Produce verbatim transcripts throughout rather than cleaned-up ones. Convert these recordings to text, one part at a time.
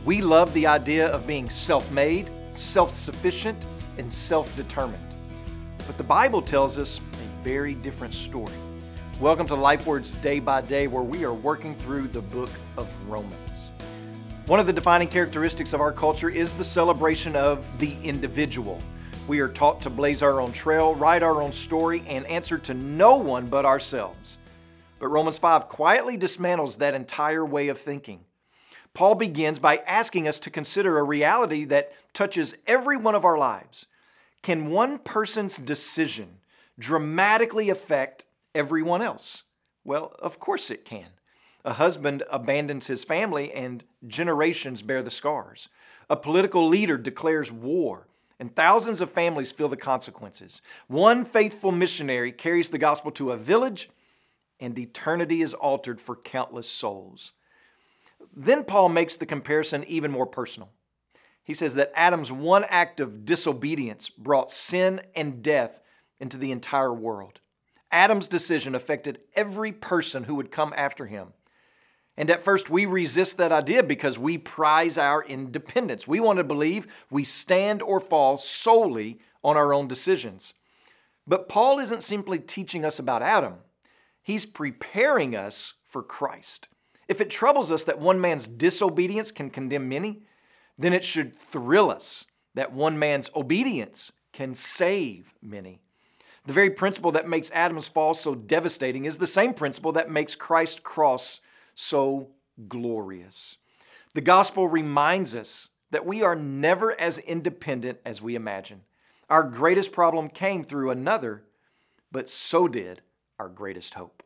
We love the idea of being self-made, self-sufficient, and self-determined. But the Bible tells us a very different story. Welcome to LifeWords Day by Day, where we are working through the book of Romans. One of the defining characteristics of our culture is the celebration of the individual. We are taught to blaze our own trail, write our own story, and answer to no one but ourselves. But Romans five quietly dismantles that entire way of thinking. Paul begins by asking us to consider a reality that touches every one of our lives. Can one person's decision dramatically affect everyone else? Well, of course it can. A husband abandons his family and generations bear the scars. A political leader declares war and thousands of families feel the consequences. One faithful missionary carries the gospel to a village and eternity is altered for countless souls. Then Paul makes the comparison even more personal. He says that Adam's one act of disobedience brought sin and death into the entire world. Adam's decision affected every person who would come after him. And at first we resist that idea because we prize our independence. We want to believe we stand or fall solely on our own decisions. But Paul isn't simply teaching us about Adam. He's preparing us for Christ. If it troubles us that one man's disobedience can condemn many, then it should thrill us that one man's obedience can save many. The very principle that makes Adam's fall so devastating is the same principle that makes Christ's cross so glorious. The gospel reminds us that we are never as independent as we imagine. Our greatest problem came through another, but so did our greatest hope.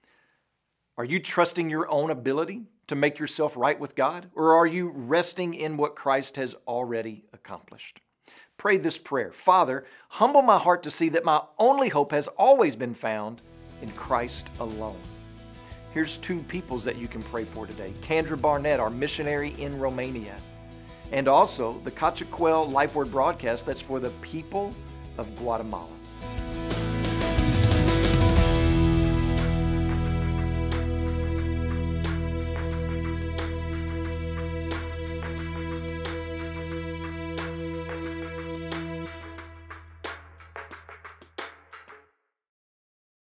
Are you trusting your own ability to make yourself right with God, or are you resting in what Christ has already accomplished? Pray this prayer. Father, humble my heart to see that my only hope has always been found in Christ alone. Here's two peoples that you can pray for today. Kendra Barnett, our missionary in Romania, and also the Cachiquel LifeWord broadcast that's for the people of Guatemala.